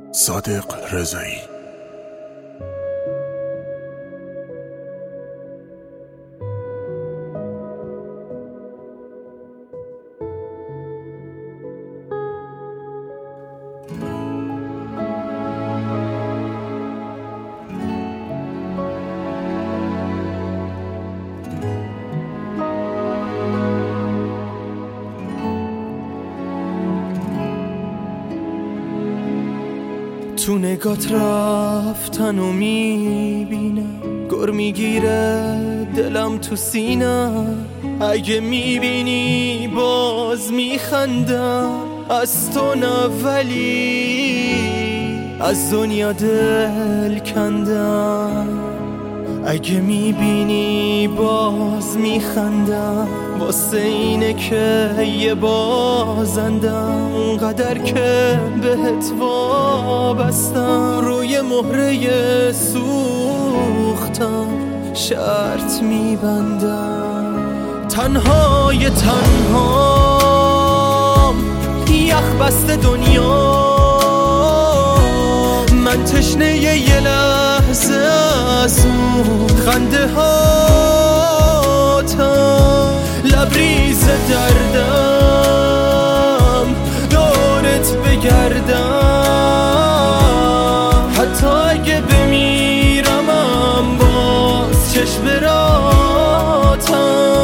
صادق رضایی. تو نگات رفتن و میبینم، گر میگیره دلم تو سینم. اگه میبینی باز میخندم، از تو نه ولی از دنیا دل کندم. اگه میبینی باز میخندم، واسه اینه که یه بازندم. اونقدر که بهت وابستم، روی مهره سوختم شرط میبندم. تنهای تنهام، یخ بسته دنیا، من تشنه یه لحظه از اون خنده هاتم. لبریز دردم دورت بگردم، حتی اگه بمیرمم باز چشم براتم.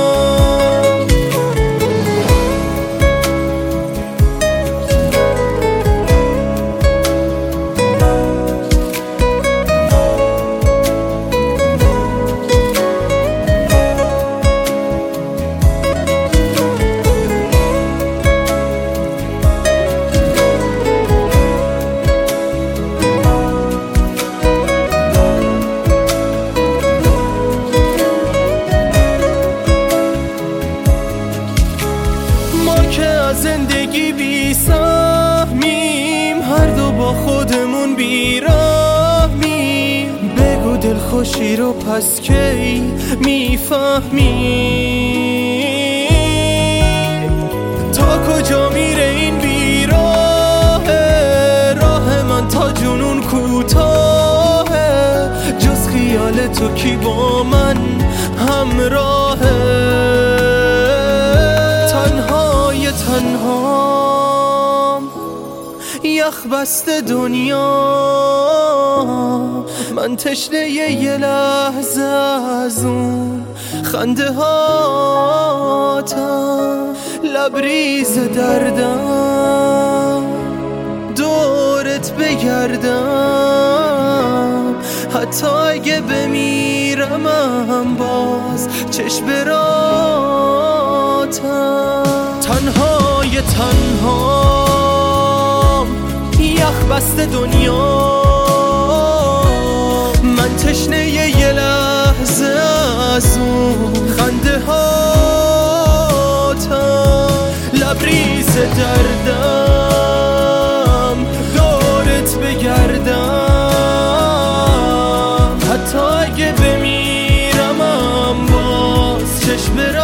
زندگی بی سهمیم، هر دو با خودمون بیراهمیم. بگو دلخوشی رو پس کی میفهمی؟ تا کجا میره این بیراهه؟ راه من تا جنون کوتاهه، جز خیال تو کی با من همراهه؟ تنهام، یخ بسته دنیا، من تشنه یه لحظه از اون خنده هاتم. لبریز دردم دورت بگردم، حتی اگه بمیرمم باز چشم براتم. تنهای تنهام، یخ بسته دنیا، من تشنه یه لحظه از اون خنده هاتم. لبریز دردم دورت بگردم، حتی اگه بمیرمم باز چشم